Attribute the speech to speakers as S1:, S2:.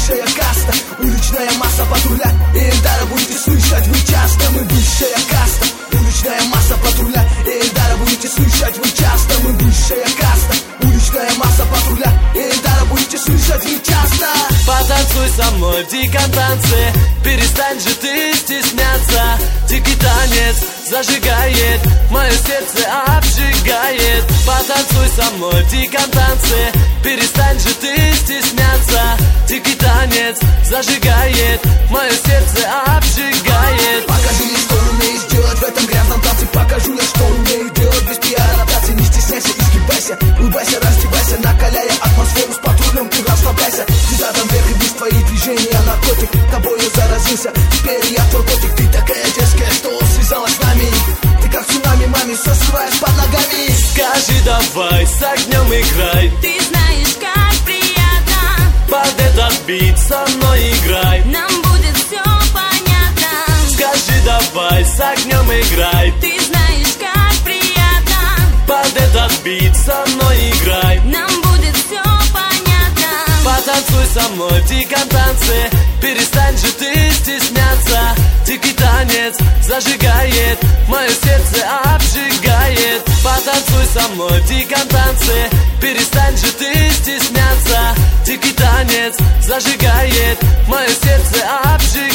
S1: высшая каста, уличная масса патруля Эльдара, будете слышать вы часто. Мы высшая каста, уличная масса патруля Эльдара, будете слышать вы часто. Мы высшая каста, уличная масса патруля Эльдара, будете слышать вы часто.
S2: Потанцуй со мной в диком танце, перестань же ты стесняться. Дикий танец зажигает, мое сердце обжигает. Потанцуй со мной в диком танце, перестань же ты стесняться. Дикий танец зажигает, мое сердце обжигает.
S1: Покажи мне, что умеешь делать в этом грязном танце. Покажу я, что умею делать без пиар-адаптации. Не стесняйся, изгибайся, улыбайся, раздевайся, накаляя атмосферу с патрулем, ты расслабляйся. Ты задом вверх и вниз, твои движения наркотик. Тобою заразился, теперь я твой котик. Ты такая детская, что связалась с нами. Ты как цунами, маме, все срываешь под ногами.
S2: Скажи давай, с огнем играй.
S3: Ты знаешь, как приятно.
S2: Под этот бит со мной играй.
S3: Нам будет все понятно.
S2: Скажи давай, с огнем играй.
S3: Ты знаешь, как приятно.
S2: Под этот бит со мной играй.
S3: Нам будет все понятно.
S2: Потанцуй со мной в диком танце, перестань же ты стесняться. Дикий танец зажигает, мое сердце обжигает. Потанцуй со мной в диком танце, перестань же ты стесняться. Дикий танец зажигает, мое сердце обжигает.